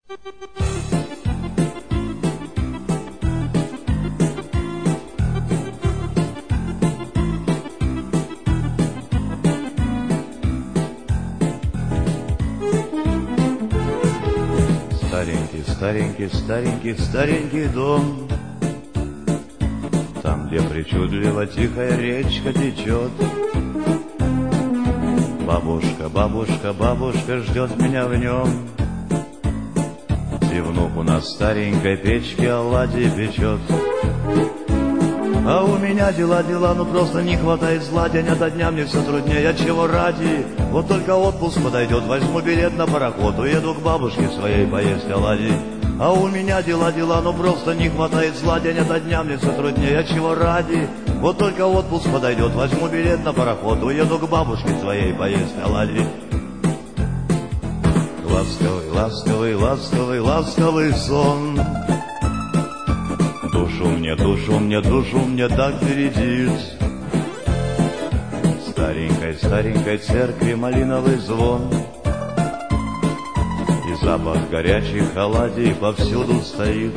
Старенький, старенький, старенький, старенький дом, там, где причудливо тихая речка течет. Бабушка, бабушка, бабушка ждет меня в нем, и внук у нас старенькой печки оладьи печет. А у меня дела, ну просто не хватает зла, день ото дня мне все труднее, от чего ради? Вот только отпуск подойдет, возьму билет на пароход, уеду к бабушке своей поесть оладьи. А у меня дела, ну просто не хватает зла, день ото дня мне все труднее, от чего ради? Вот только отпуск подойдет, возьму билет на пароход, уеду к бабушке своей поесть оладьи. Ласковый, ласковый, ласковый, ласковый сон, душу мне, душу мне, душу мне так бередит. Старенькой, старенькой церкви малиновый звон, и запах горячих оладий повсюду стоит.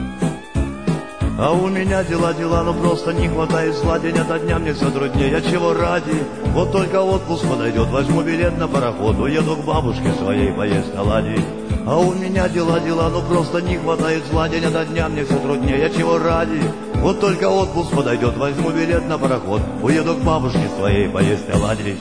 А у меня дела, ну просто не хватает зла, день ото дня мне все труднее, от чего ради? Вот только отпуск подойдет, возьму билет на пароход, уеду к бабушке своей поесть оладьи. А у меня дела, ну просто не хватает зла, день ото дня мне все труднее, от чего ради? Вот только отпуск подойдет, возьму билет на пароход, уеду к бабушке своей поесть оладьи.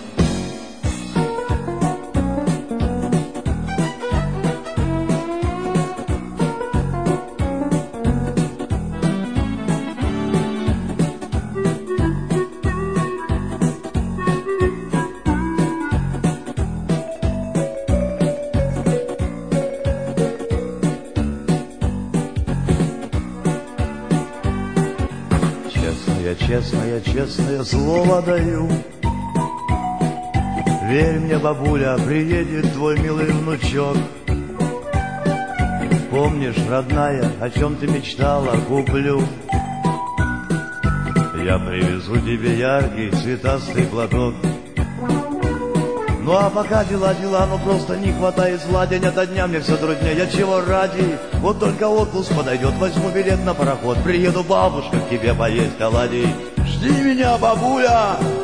Честное, честное слово даю, верь мне, бабуля, приедет твой милый внучок. Помнишь, родная, о чем ты мечтала, куплю. Я привезу тебе яркий цветастый платок. Ну а пока дела, ну просто не хватает зла, день ото дня мне все труднее, от чего ради? Вот только отпуск подойдет, возьму билет на пароход, приеду, бабушка, к тебе поесть оладий. Жди меня, бабуля!